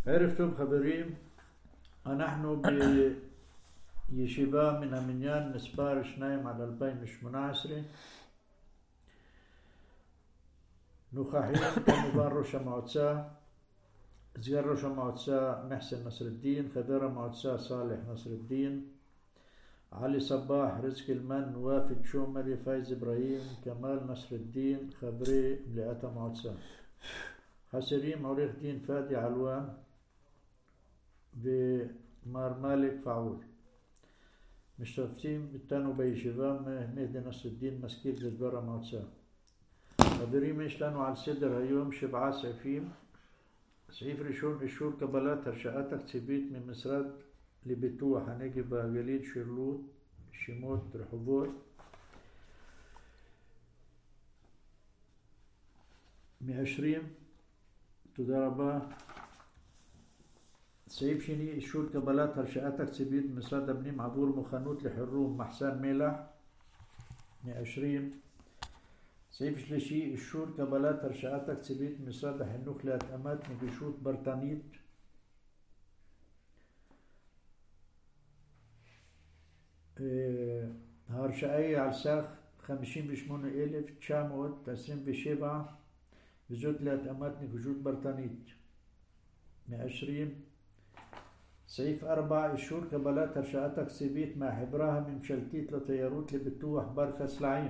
ערב טוב חברים, אנחנו בישיבה מן המניין מספר 2 על 2018. נוכחים כמובן ראש המועצה, סגן ראש המועצה מחסן נסר א-דין, חבר המועצה סאלח נסר א-דין, עלי סבאח, רזק אלמן, וואפד שומרי, פייז אברהים, כמאל נסר א-דין, חברי מליאת המועצה. חסרים עורך דין פאדי עלואן ומר מאלק פעול. משתתפים איתנו בישיבה מהדי נסר א-דין, מזכיר גזבר המועצה. חברים, יש לנו על סדר היום 7 סעיפים. סעיף ראשון, אישור קבלת הרשאה תקציבית ממשרד לפיתוח הנגב והגליל, שילוט שמות רחובות. מאשרים, תודה רבה. סעיף שני, אישור קבלת הרשאה תקציבית ממשרד הפנים עבור מוכנות לחירום מחסן מלח. מאשרים. סעיף שלישי, אישור קבלת הרשאה תקציבית ממשרד החינוך להתאמת נגישות פרטנית. ההרשאה היא על סך 58,927 וזאת להתאמת נגישות פרטנית. מאשרים. סעיף 4, אישור קבלת הרשאה תקציבית מהחברה הממשלתית לתיירות לפיתוח בר כסלעים.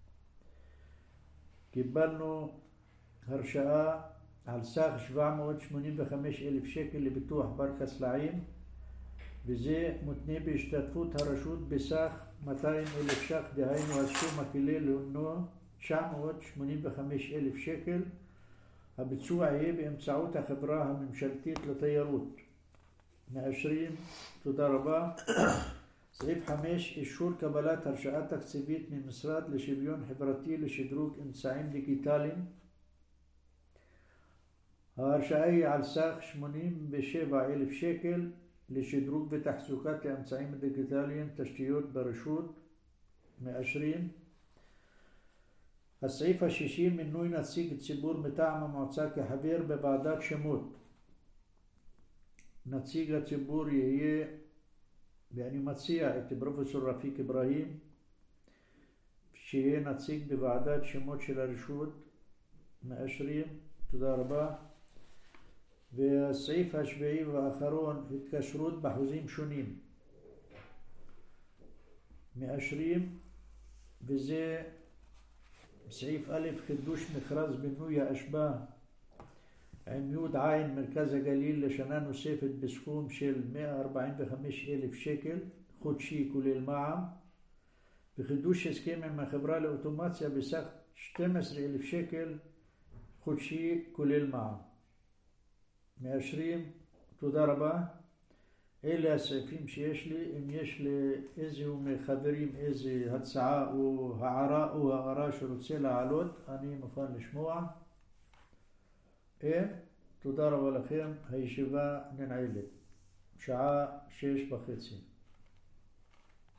קיבלנו הרשאה על סך 785,000 שקל לפיתוח בר כסלעים, וזה מותנה בהשתתפות הרשות בסך 200,000 ש"ח, דהיינו הסכום הכולל הוא 985,000 שקל. הביצוע יהיה באמצעות החברה הממשלתית לתיירות. מאשרים, תודה רבה. סעיף 5, אישור קבלת הרשאה תקציבית ממשרד לשוויון חברתי לשדרוג אמצעים דיגיטליים. ההרשאה היא על סך 87,000 שקל לשדרוג ותחזוקת האמצעים הדיגיטליים, תשתיות ברשות. מאשרים. הסעיף השישי, מינוי נציג ציבור מטעם המועצה כחבר בוועדת שמות. נציג הציבור יהיה, ואני מציע את פרופסור רפיק אברהים שיהיה נציג בוועדת שמות של הרשות. מאשרים, תודה רבה. והסעיף השביעי והאחרון, התקשרות בחוזים שונים. מאשרים. וזה סעיף א', חידוש מכרז בינוי האשפה עם יוד עין מרכז הגליל לשנה נוספת בסכום של 145,000 שקל חודשי כולל מע"מ, וחידוש הסכם עם החברה לאוטומציה בסך 12,000 שקל חודשי כולל מע"מ. מאשרים, תודה רבה. אלה הסעיפים שיש לי. אם יש לאיזו מחברים איזו הצעה או הערה שרוצה להעלות, אני מוכן לשמוע. תודה רבה לכם. הישיבה ננעלת. שעה 6:30.